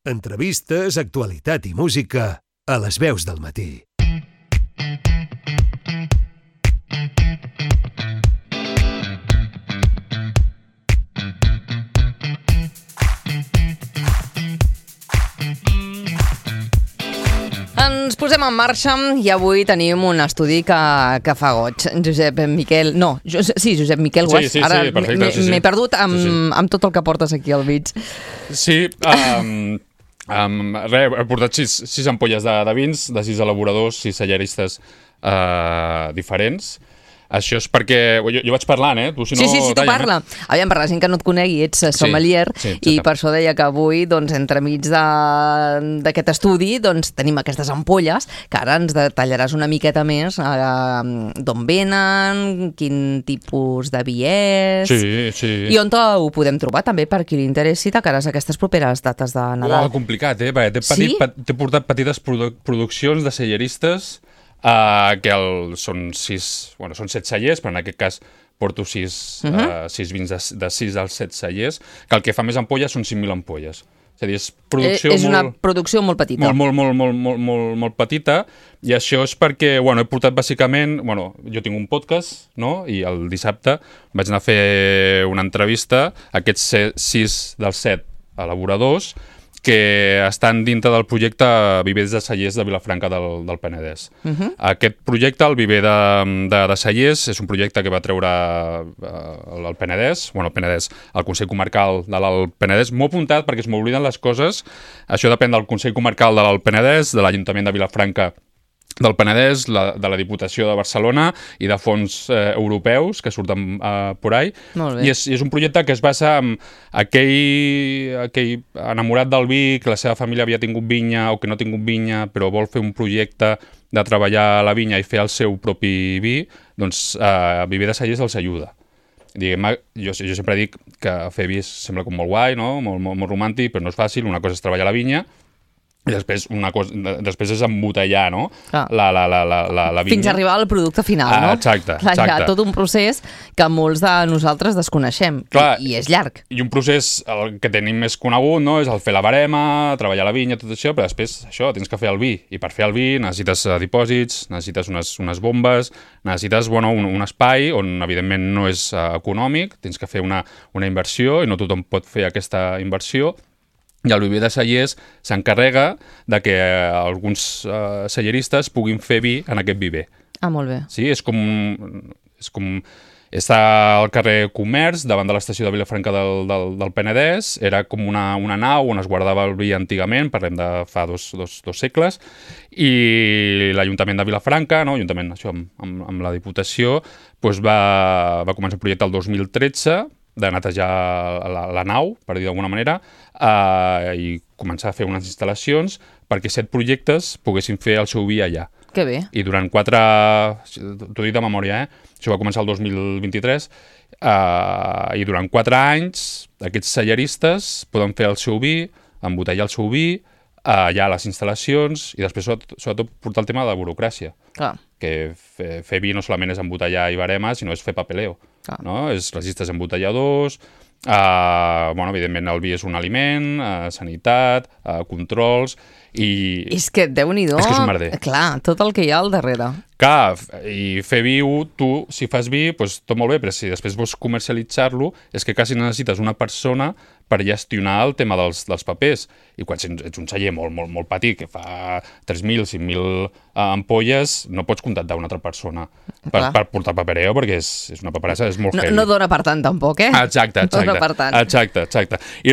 Entrevistes, actualitat i música a les veus del matí. Ens posem en marxa i avui tenim un estudi que fa goig. Josep Miquel Guas. Sí, Ara perfecte. m'he perdut amb tot el que portes aquí al mig. Sí, he portat sis ampolles de vins, de 6 elaboradors, 6 celleristes diferents. Això és perquè... Jo vaig parlant, tu si no... Sí, tu parla. Aviam, per la gent que no et conegui, ets sommelier, i per això deia que avui, entremig d'aquest estudi, tenim aquestes ampolles, que ara ens detallaràs una miqueta més d'on venen, quin tipus de vi és... Sí. I on ho podem trobar, també, per qui li interessi, de cares a aquestes properes dates de Nadal. Complicat, perquè t'he portat petites produccions de celleristes que són 7 cellers, però en aquest cas porto 6 vins de 6 als 7 cellers, que el que fa més ampolles són 5.000 ampolles. És a dir, és una producció molt petita. Molt petita, i això és perquè, he portat bàsicament... Jo tinc un podcast, no?, i el dissabte vaig anar a fer una entrevista a aquests 6 dels 7 elaboradors que estan dintre del projecte Vivers de Cellers de Vilafranca del Penedès. Aquest projecte, el Viver de Cellers, és un projecte que va treure el Penedès, el Consell Comarcal de l'Alt Penedès. M'ho he apuntat perquè es m'obliden les coses. Això depèn del Consell Comarcal de l'Alt Penedès, de l'Ajuntament de Vilafranca del Penedès, de la Diputació de Barcelona i de fons europeus que surten por ahí. I és un projecte que es basa en aquell enamorat del vi, que la seva família havia tingut vinya o que no ha tingut vinya, però vol fer un projecte de treballar la vinya i fer el seu propi vi, doncs Viver de Cellers els ajuda. Jo sempre dic que fer vi sembla com molt guai, no? Molt romàntic, però no és fàcil. Una cosa és treballar la vinya, i després és embotellar, no? La vinya. Fins a arribar al producte final, no? Exacte. Hi ha tot un procés que molts de nosaltres desconeixem, i és llarg. I un procés, el que tenim més conegut, no?, és el fer la barema, treballar la vinya, tot això, però després això, tens que fer el vi, i per fer el vi necessites dipòsits, necessites unes bombes, necessites un espai on evidentment no és econòmic, tens que fer una inversió, i no tothom pot fer aquesta inversió. I el Viver de Cellers s'encarrega de que alguns celleristes puguin fer vi en aquest viver. Molt bé. Sí, és com està al carrer Comerç, davant de l'estació de Vilafranca del Penedès. Era com una nau on es guardava el vi antigament, parlem de fa dos segles, i l'Ajuntament de Vilafranca, l'Ajuntament amb la Diputació, va començar un projecte el 2013 de netejar la nau, per dir d'alguna manera, i començar a fer unes instal·lacions perquè 7 projectes poguessin fer el seu vi allà. Que bé. I durant 4... T'ho dic de memòria, Això va començar el 2023, i durant 4 anys aquests celleristes poden fer el seu vi, embotellar el seu vi, allà a les instal·lacions, i després sobretot portar el tema de la burocràcia. Clar. Que fer vi no solament és embotellar i barema, sinó és fer papeleo. No? És registres embotelladors, evidentment el vi és un aliment, sanitat, controls, i... És que Déu-n'hi-do, és que és un merder. Clar, tot el que hi ha al darrere. Clar, i fer vi, tu, si fas vi, doncs tot molt bé, però si després vols comercialitzar-lo, és que quasi necessites una persona per gestionar el tema dels papers. I quan ets un celler molt petit, que fa 3.000, 5.000 ampolles, no pots contactar una altra persona per portar papereo, perquè és una paperassa, és molt heavy. No dona per tant, tampoc, Exacte. Dona per tant. Exacte. I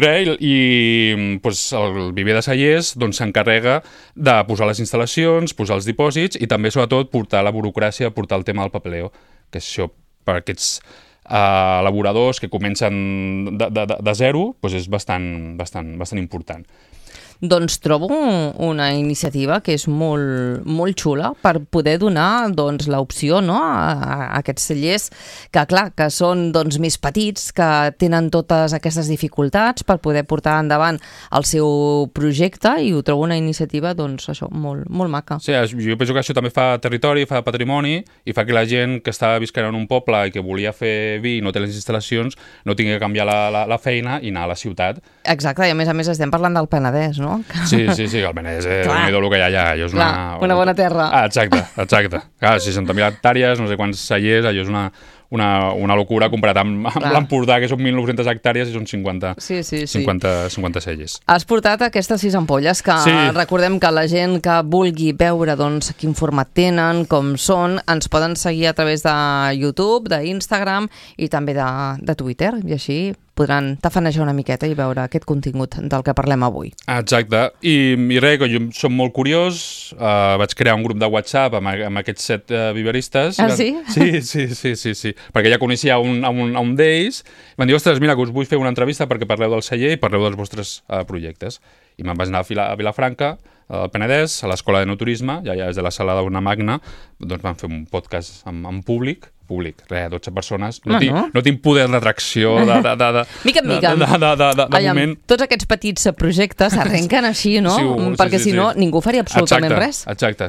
el Viver de Cellers s'encarrega de posar les instal·lacions, posar els dipòsits i també, sobretot, portar la burocràcia, portar el tema del papeleo, que això per aquests elaboradors que comencen de zero, és bastant important. Doncs trobo una iniciativa que és molt xula per poder donar l'opció, no, a aquests cellers que, clar, que són més petits, que tenen totes aquestes dificultats per poder portar endavant el seu projecte, i ho trobo una iniciativa molt maca. Sí, jo penso que això també fa territori, fa patrimoni, i fa que la gent que està visquent en un poble i que volia fer vi i no té les instal·lacions no tingui que canviar la feina i anar a la ciutat. Exacte, i a més estem parlant del Penedès, no? no? Sí, el Penedès, déu-n'hi-do el que hi ha allà. Allò és una bona terra. Exacte. Clar, 60.000 hectàrees, no sé quants cellers, allò és una locura comparat amb l'Empordà, que són 1.900 hectàrees i són 50 cellers. Has portat aquestes 6 ampolles que recordem que la gent que vulgui veure doncs, quin format tenen, com són, ens poden seguir a través de YouTube, d'Instagram i també de Twitter, i així podran tafanejar una miqueta i veure aquest contingut del que parlem avui. Exacte. I res, que jo som molt curiós, vaig crear un grup de WhatsApp amb aquests 7 viveristes. Ah, sí? Sí. Perquè ja coneixia un d'ells. Van dir, ostres, mira, que us vull fer una entrevista perquè parleu del celler i parleu dels vostres projectes. I me'n vaig anar a Vilafranca, al Penedès, a l'Escola de No-Turisme, ja des de la sala d'una magna, doncs vam fer un podcast en públic, 12 persones. No tinc poder d'atracció mica en mica. De moment. Tots aquests petits projectes arrenquen així, no? Perquè si no, ningú faria absolutament res. Exacte,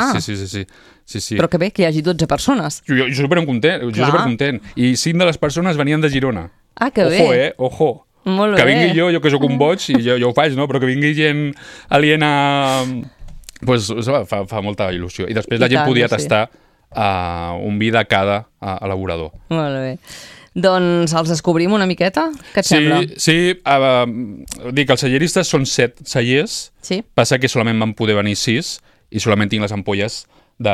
sí. Però que bé que hi hagi 12 persones. Jo supercontent. I 5 de les persones venien de Girona. Ah, que bé. Ojo. Molt que bé. vingui jo que sóc un boig, i jo ho faig, no? Però que vingui gent aliena, pues, fa molta il·lusió. I després la gent podia tastar un vi de cada elaborador. Molt bé. Doncs els descobrim una miqueta? Què et sembla? Sí. Dic, els celleristes són 7 cellers. Sí. Passa que solament van poder venir 6 i solament tinc les ampolles de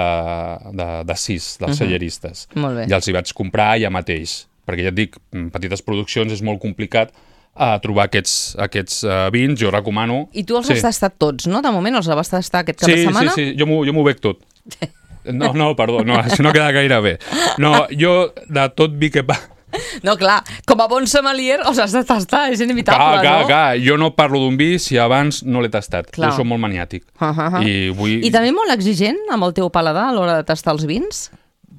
6 dels celleristes. Molt bé. I els hi vaig comprar ja mateix. Perquè ja et dic, petites produccions és molt complicat trobar aquests vins, jo recomano... I tu els has tastat tots, no? De moment els vas tastar aquest cap de setmana? Sí, jo m'ho bec tot. No, perdó, això no queda gaire bé. No, jo de tot vi que... No, clar, com a bon sommelier els has de tastar, és inevitable, no? Clar, jo no parlo d'un vi si abans no l'he tastat. Jo soc molt maniàtic. I també molt exigent amb el teu paladar a l'hora de tastar els vins?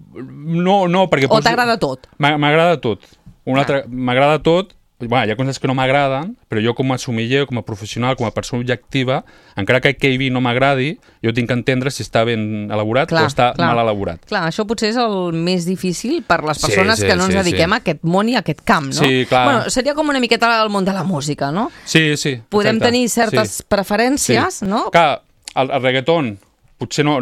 No, perquè... O t'agrada tot? M'agrada tot. M'agrada tot. Hi ha coses que no m'agraden, però jo com a sommelier, com a professional, com a persona objectiva, encara que aquell vi no m'agradi, jo tinc que entendre si està ben elaborat o està mal elaborat. Clar, això potser és el més difícil per les persones que no ens dediquem a aquest món i a aquest camp, no? Sí, clar. Bueno, seria com una miqueta el món de la música, no? Sí. Podem tenir certes preferències, no? Clar, el reggaeton potser no...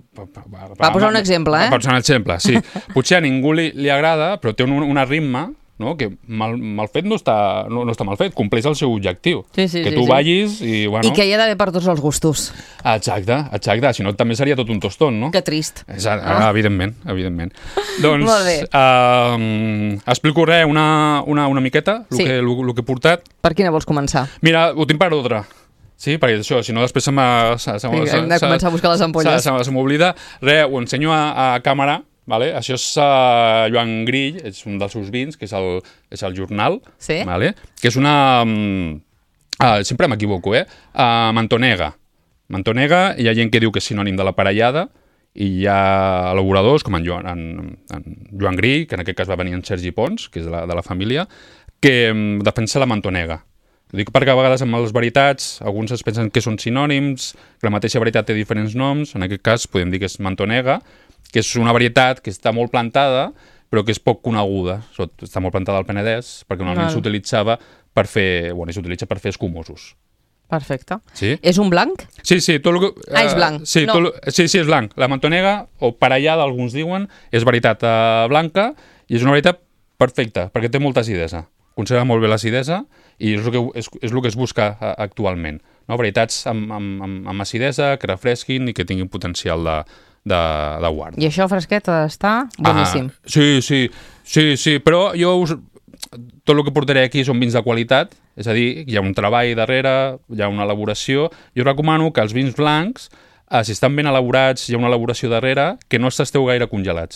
Va posar un exemple, Va posar un exemple, sí. Potser a ningú li agrada, però té una ritme, no? Que mal fet no està mal fet, compleix el seu objectiu. Que tu ballis i... I que hi ha d'haver per tots els gustos. Exacte. Si no, també seria tot un tostón, no? Que trist. Evidentment. Doncs, molt bé. Explico una miqueta, el que he portat. Per quina vols començar? Mira, ho tinc per ordre. Sí, perquè això, si no després hem de començar a buscar les ampolles. Se m'oblida. Ho ensenyo a càmera. Vale? Això és Joan Grill, és un dels seus vins, que és el Jornal, vale? Que és una... sempre m'equivoco, Mantonega. Mantonega, hi ha gent que diu que és sinònim de la parellada, i hi ha elaboradors com en Joan Grill, que en aquest cas va venir en Sergi Pons, que és de la família, que defensa la Mantonega. Ho dic perquè a vegades amb les varietats alguns es pensen que són sinònims, que la mateixa varietat té diferents noms, en aquest cas podem dir que és Mantonega, que és una varietat que està molt plantada, però que és poc coneguda. Està molt plantada al Penedès, perquè normalment s'utilitzava per fer... s'utilitza per fer escumosos. Perfecte. Sí? És un blanc? Sí. És blanc. Sí, és blanc. La Mantonega, o parellada, alguns diuen, és varietat blanca, i és una varietat perfecta, perquè té molta acidesa. Conserva molt bé l'acidesa, i és el que es busca actualment. No? Varietats amb acidesa, que refresquin i que tinguin potencial de guarda. I això fresquet està boníssim. Sí, però jo tot el que portaré aquí són vins de qualitat, és a dir, hi ha un treball darrere, hi ha una elaboració. Jo recomano que els vins blancs, si estan ben elaborats, hi ha una elaboració darrere, que no esteu gaire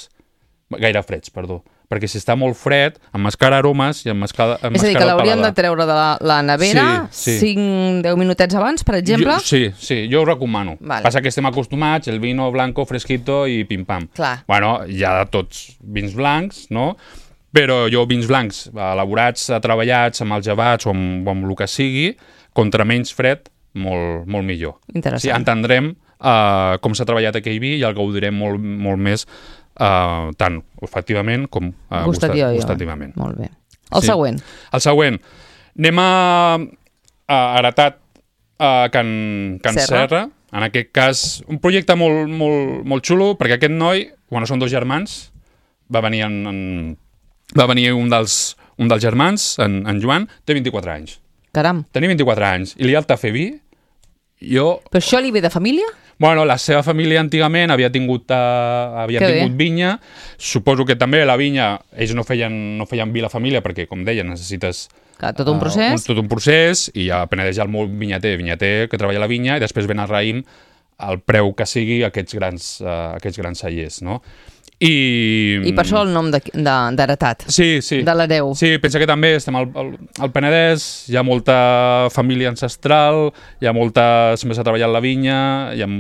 freds, perquè si està molt fred, emmascara aromes i emmascara el paladar. És a dir, que l'hauríem de treure de la nevera 5-10 minutets abans, per exemple? Sí, jo ho recomano. Passa que estem acostumats, el vino blanco, fresquito i pim-pam. Bueno, hi ha tots vins blancs, no? Però jo vins blancs elaborats, treballats, amb els gelats o amb el que sigui, contra menys fred, molt millor. Interessant. Sí, entendrem com s'ha treballat aquell vi i el gaudirem molt més tant olfactivament com gustativament. Molt bé. El següent. Anem a heretat Can Serra. En aquest cas, un projecte molt xulo, perquè aquest noi, són 2 germans, va venir un dels germans, en Joan, té 24 anys. Caram. Tenia 24 anys, i li alta a fer vi. Però això li ve de família? La seva família antigament havia tingut vinya. Suposo que també la vinya, ells no feien vi la família, perquè, com deia, necessites tot un procés. Tot un procés, i a Penedès hi ha el molt vinyater que treballa la vinya, i després ven el raïm al preu que sigui aquests grans cellers, no? I per això el nom d'heretat, sí. de l'hereu. Sí, pensa que també estem al Penedès, hi ha molta família ancestral, sempre s'ha treballat la vinya, hi ha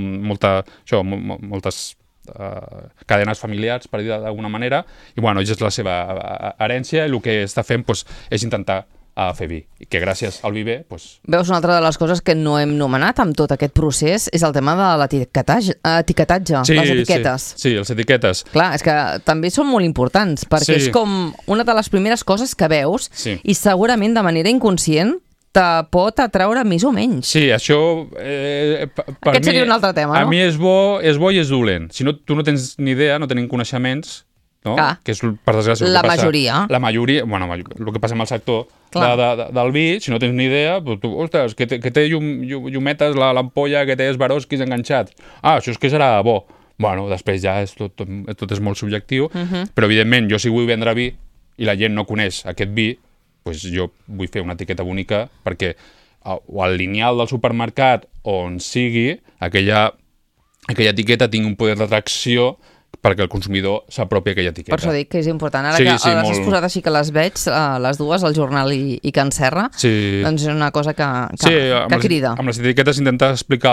moltes cadenes familiars, per dir d'alguna manera, i és la seva herència, i el que està fent és intentar a fer vi, i que gràcies al vi bé... Veus, una altra de les coses que no hem nomenat amb tot aquest procés és el tema de l'etiquetatge, les etiquetes. Sí, les etiquetes. Clar, és que també són molt importants, perquè és com una de les primeres coses que veus i segurament de manera inconscient te pot atraure més o menys. Sí, això... Aquest seria un altre tema, no? A mi és bo i és dolent. Si tu no tens ni idea, no tenim coneixements, que és, per desgràcia, la majoria. La majoria, el que passa amb el sector del vi, si no tens ni idea, ostres, que té llumetes, l'ampolla que té Swarovskis enganxat. Això és que serà bo. Després ja tot és molt subjectiu, però evidentment jo si vull vendre vi i la gent no coneix aquest vi, jo vull fer una etiqueta bonica perquè o al lineal del supermercat on sigui, aquella etiqueta tingui un poder d'atracció perquè el consumidor s'apropi a aquella etiqueta. Per això dic que és important. Ara que les has posat així que les veig, les dues, el Jornal i Can Serra, doncs és una cosa que crida. Amb les etiquetes intenta explicar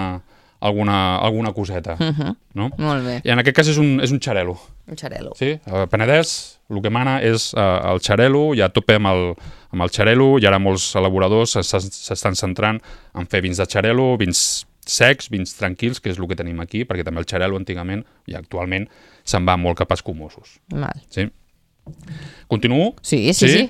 alguna coseta. No? Molt bé. I en aquest cas és un xarel·lo. Un xarel·lo. Sí, a Penedès el que mana és el xarel·lo, ja a tope amb el xarel·lo, i ara molts elaboradors s'estan centrant en fer vins de xarel·lo, vins secs, vins tranquils, que és el que tenim aquí, perquè també el xarel·lo antigament i actualment se'n va molt cap a escumosos. Sí? Continuo? Sí.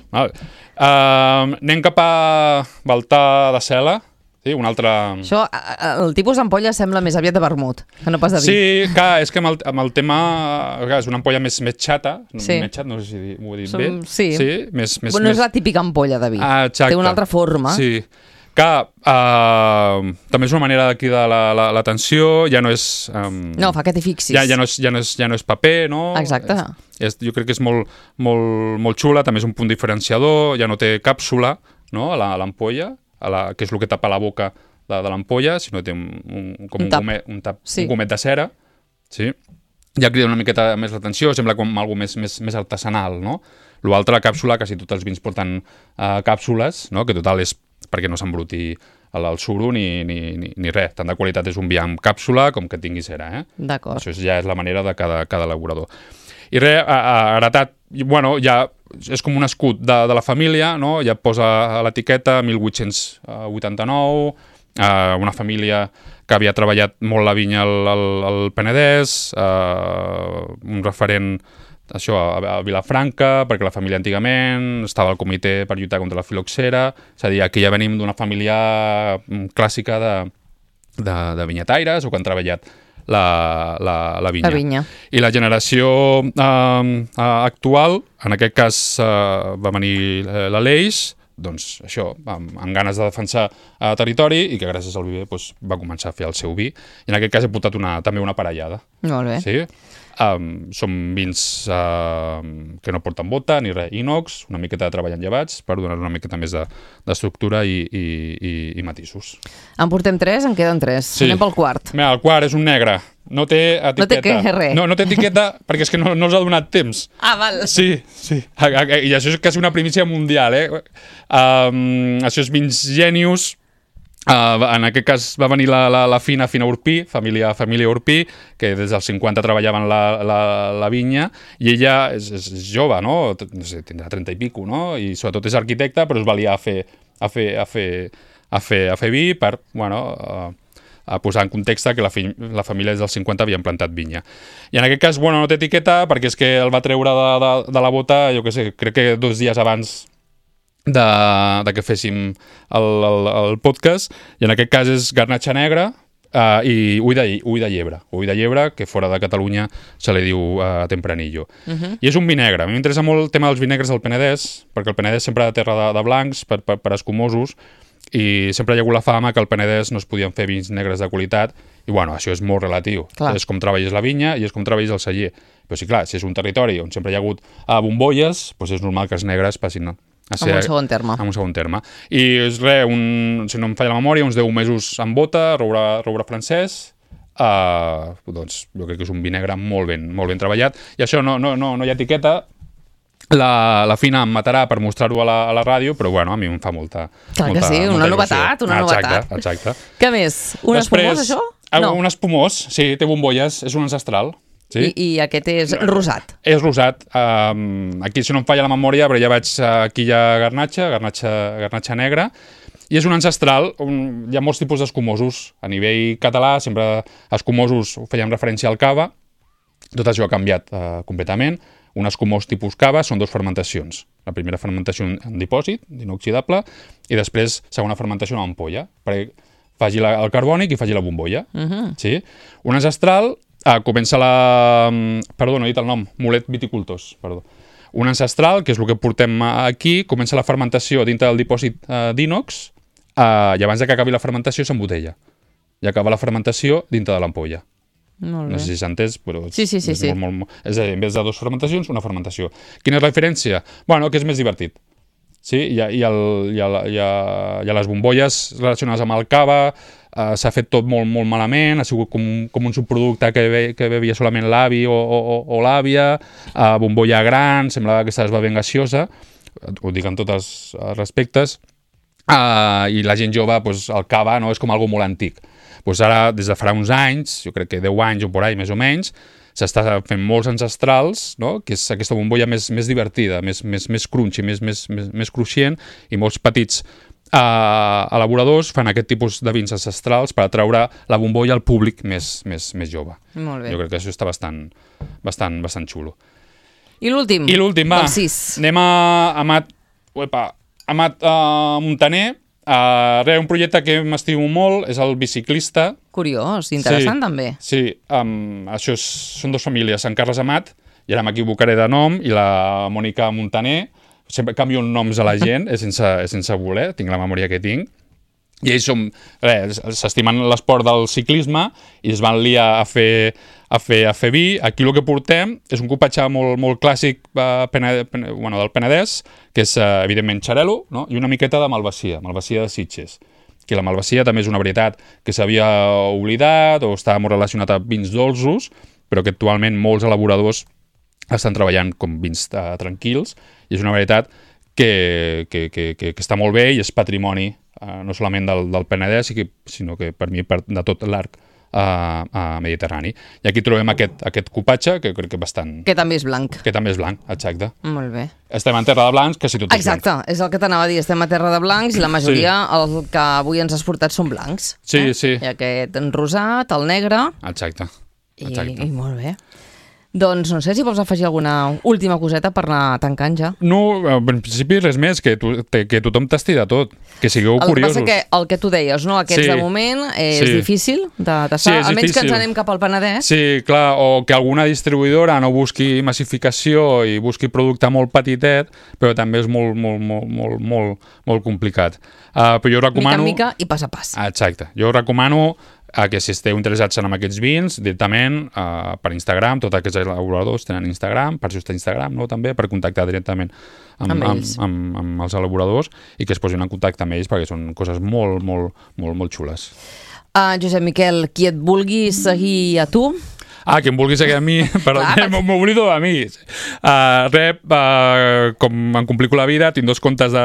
Anem cap a Baltar de Cela. Sí, un altre... Això, el tipus d'ampolla sembla més aviat de vermut, que no pas de vi. Sí, clar, és que amb el tema... és una ampolla més xata, no sé si ho he dit bé. Sí. No és la típica ampolla de vi. Exacte. Té una altra forma. Sí. Que també és una manera de cridar l'atenció, ja no és... no, fa que t'hi fixis. Ja no és paper, no? Exacte. Jo crec que és molt xula, també és un punt diferenciador, ja no té càpsula, no?, a l'ampolla, que és el que tapa la boca de l'ampolla, sinó que té un gomet de cera, sí? Ja crida una miqueta més l'atenció, sembla com algo més artesanal, no? L'altre, la càpsula, quasi tots els vins porten càpsules, no?, que total és perquè no s'embruti el suro ni res. Tant de qualitat és un vi amb càpsula com que tingui cera. D'acord. Això ja és la manera de cada elaborador. I res, heretat, ja és com un escut de la família, no? Ja posa a l'etiqueta 1889, una família que havia treballat molt la vinya al Penedès, un referent a Vilafranca, perquè la família antigament estava al comitè per lluitar contra la filoxera, és a dir, aquí ja venim d'una família clàssica de vinyataires o que han treballat la vinya. La vinya. I la generació actual, en aquest cas va venir l'Aleix, doncs això, amb ganes de defensar territori i que gràcies al vi bé va començar a fer el seu vi. I en aquest cas he portat també una parellada. Molt bé. Sí? Són vins que no porten bota ni res, inox, una miqueta de treball en llevats per donar una miqueta més d'estructura i matisos. En portem 3, en queden 3. Sí. Anem pel quart. Mira, el quart és un negre. No té etiqueta. No té què, res. No té etiqueta perquè és que no els ha donat temps. Val. Sí. I això és quasi una primícia mundial, això és vins Genius. En aquest cas va venir la Fina Urpí, família Urpí, que des dels 50 treballaven la vinya, i ella és jove, no? No sé, tindrà 30 i pico, no? I sobretot és arquitecta, però es valia a fer vi per, a posar en context que la família des dels 50 havien plantat vinya. I en aquest cas, no té etiqueta perquè és que el va treure de la bota, jo què sé, crec que 2 dies abans de que féssim el podcast, i en aquest cas és garnatxa negra i ull de llebre. Ull de llebre, que fora de Catalunya se li diu tempranillo. I és un vi negre. A mi m'interessa molt el tema dels vinegres del Penedès, perquè el Penedès sempre de terra de blancs, per escumosos, i sempre hi ha hagut la fama que al Penedès no es podien fer vins negres de qualitat, i bueno, això és molt relatiu. Clar. És com treballes la vinya i és com treballes el celler. Però sí, clar, si és un territori on sempre hi ha hagut bombolles, doncs és normal que els negres passin a ser... En un segon terme. En un segon terme. I és res, si no em falla la memòria, uns 10 mesos en bota, roure francès, doncs jo crec que és un vi negre molt ben treballat. I això no hi ha etiqueta. La Fina em matarà per mostrar-ho a la ràdio, però bueno, a mi em fa molta... Clar que sí, una novetat, una novetat. Exacte. Què més? Un espumós, això? No. Un espumós, sí, té bombolles, és un ancestral. Sí? I aquest és rosat. És rosat. Aquí, si no em falla la memòria, però ja veig aquí hi ha garnatxa negra, i és un ancestral. Hi ha molts tipus d'escumosos. A nivell català, sempre escumosos fèiem referència al cava. Tot això ha canviat completament. Un escumós tipus cava són 2 fermentacions. La primera fermentació en dipòsit, inoxidable, i després segona fermentació en ampolla, perquè faci el carbònic i faci la bombolla. Sí? Un ancestral comença Perdó, no he dit el nom. Mulet Viticultors, perdó. Un ancestral, que és el que portem aquí, comença la fermentació dintre del dipòsit d'ínox, i abans que acabi la fermentació s'embotella. I acaba la fermentació dintre de l'ampolla. No sé si s'ha entès, però sí. És a dir, en vez de 2 fermentacions, una fermentació. Quina és la diferència? Bueno, que és més divertit. Sí? Hi ha les bombolles relacionades amb el cava, s'ha fet tot molt malament, ha sigut com un subproducte que bevia solament l'avi o l'àvia, bombolla gran, semblava que estava bevent gaseosa, ho dic en tots els respectes, i la gent jove, el cava és com algo molt antic. Ara, des de farà uns anys, jo crec que 10 anys o por ahí, més o menys, s'està fent molts ancestrals, no? Que és aquesta bombolla més divertida, més crunchy, més cruixent, i molts petits elaboradors fan aquest tipus de vins ancestrals per atraure la bombolla al públic més jove. Molt bé. Jo crec que això està bastant xulo. I l'últim? I l'últim, va. Del 6. Anem a Amat Montaner. Un projecte que m'estimo molt és el Biciclista. Curiós, interessant també. Sí, això són 2 famílies, en Carles Amat, i ara m'equivocaré de nom, i la Mònica Montaner. Sempre canvio els noms a la gent, és sense voler, tinc la memòria que tinc. I ells s'estimen l'esport del ciclisme i es van liar a fer vi. Aquí el que portem és un cupatge molt clàssic del Penedès, que és evidentment xarel·lo, no? I una miqueta de malvasia de Sitges. Que la malvasia també és una varietat que s'havia oblidat o estava molt relacionat amb vins dolços, però que actualment molts elaboradors estan treballant com vins tranquils, i és una varietat que està molt bé i és patrimoni no solament del Penedès, sinó que per mi de tot l'arc mediterrani. I aquí trobem aquest cupatge, que crec que bastant... Que també és blanc. Que també és blanc, exacte. Molt bé. Estem en terra de blancs, quasi tot és blanc. Exacte, és el que t'anava a dir, estem a terra de blancs i la majoria, el que avui ens has portat són blancs. Sí. I aquest rosat, el negre... Exacte. I molt bé. Doncs no sé si vols afegir alguna última coseta per anar tancant ja. No, en principi res més, que tothom tasti de tot, que sigueu curiosos. El que passa que el que tu deies, no? Aquests de moment és difícil de tastar, almenys que ens anem cap al Penedès. Sí, clar, o que alguna distribuïdora no busqui massificació i busqui producte molt petitet, però també és molt complicat. Però jo recomano... Mica en mica i pas a pas. Exacte. Jo recomano que si esteu interessats en aquests vins, directament per Instagram, tots aquests elaboradors tenen Instagram, per això està Instagram, no? També per contactar directament amb els elaboradors i que es posin en contacte amb ells perquè són coses molt xules. Josep Miquel, qui et vulgui seguir a tu? Que em vulgui seguir a mi, però m'oblido de mi. Com em complico la vida, tinc 2 comptes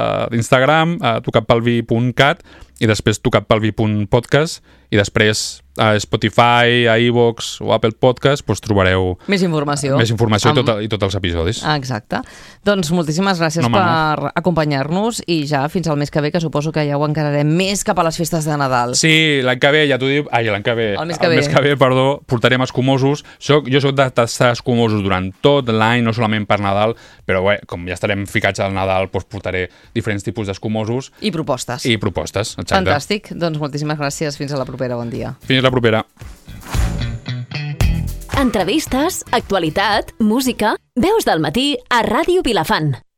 d'Instagram, tocatpelvi.cat i després tocatpelvi.podcast, i després a Spotify, a iVoox o Apple Podcast, doncs trobareu més informació i tots els episodis. Exacte. Doncs moltíssimes gràcies per acompanyar-nos i ja fins al mes que ve, que suposo que ja ho encararem més cap a les festes de Nadal. Sí, l'any que ve, ja t'ho dic... Ai, l'any que ve. El mes que ve, portarem escumosos. Jo soc de tastar escumosos durant tot l'any, no solament per Nadal, però bé, com ja estarem ficats al Nadal, doncs portaré diferents tipus d'escumosos. I propostes. Exacte. Fantàstic. Doncs moltíssimes gràcies. Fins a la propera. Bon dia. Fins la propera. Entrevistes, actualitat, música, veus del matí a Ràdio Vilafant.